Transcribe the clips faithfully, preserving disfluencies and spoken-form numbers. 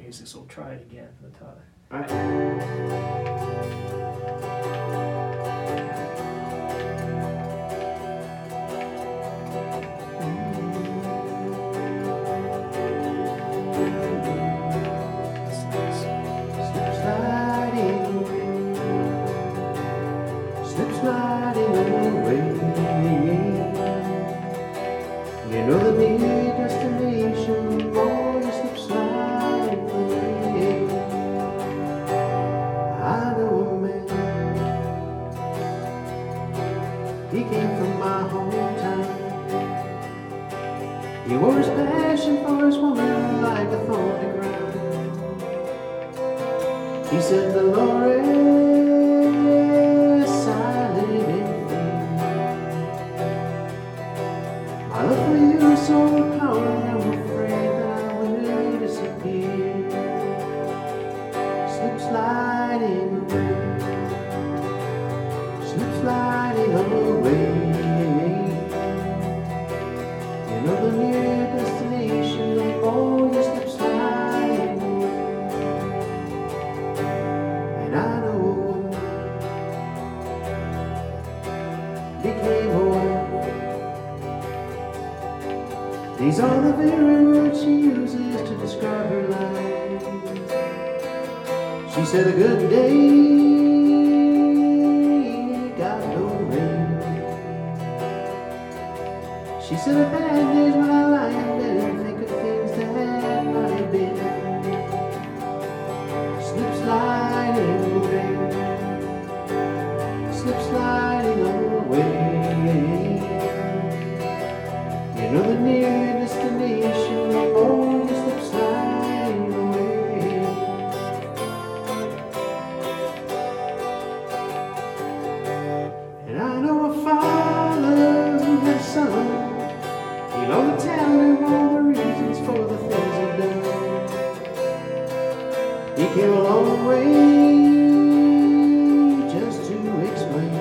music, so we'll try it again. Natada. All right. Sliding away, you know the near destination, boy, you slip sliding away. I know a man, he came from my hometown. He wore his passion for his woman like a thorny crown. He said, Dolores, I love for you so powerful, I'm afraid that I will disappear. Slip sliding away, slip sliding away. You know the near destination, oh, you slip sliding away. And I know became a wife. These are the very words she uses to describe her life. She said a good day got no rain. She said a bad day's when I lie in bed and think of things that might have been. Slip sliding away, slip sliding away. You know the near destination, oh, you slip sliding away. And I know a father who has a son. He'll only tell him all the reasons for the things he's done. He came a long way just to explain.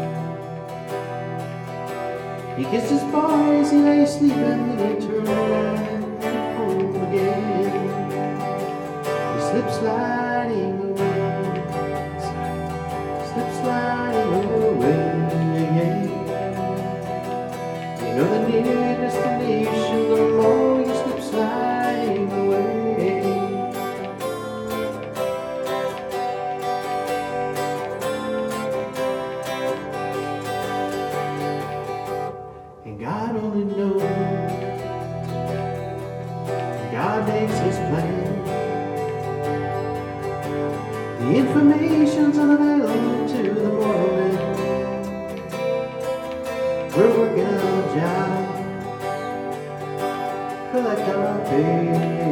He kissed his boy as he lay sleeping, then he turned around and went home again. He slipped sliding away, slipped sliding away. You know the near destination, the more you slip sliding away. And God only knows, God makes his plan. The information's unavailable to the mortal man. We're working our job, collect our pay.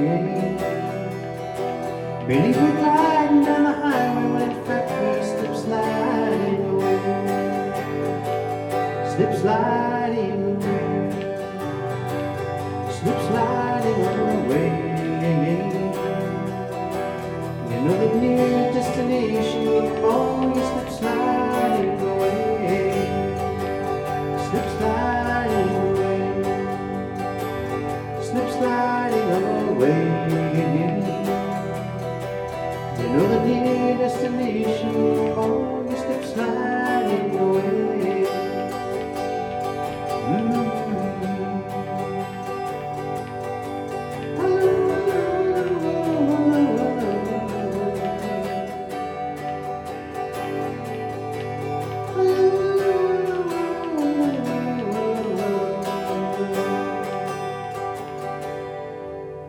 Believe we're gliding down the highway when in fact we slip sliding away. Slip sliding away, slip sliding away. You know the near destination, the more you slip sliding away. Slip sliding away, slip sliding away. You know the near destination, the more you slip sliding away.